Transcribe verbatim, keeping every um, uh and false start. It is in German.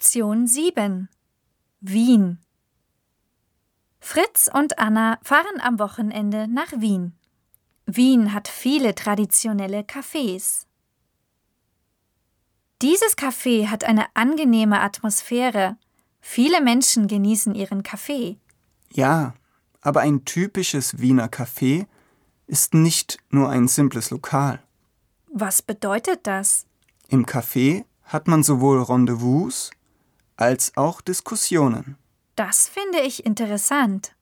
Lektion sieben. Wien. Fritz und Anna fahren am Wochenende nach Wien. Wien hat viele traditionelle Cafés. Dieses Café hat eine angenehme Atmosphäre. Viele Menschen genießen ihren Kaffee. Ja, aber ein typisches Wiener Café ist nicht nur ein simples Lokal. Was bedeutet das? Im Café hat man sowohl Rendezvous als auch Diskussionen. Das finde ich interessant.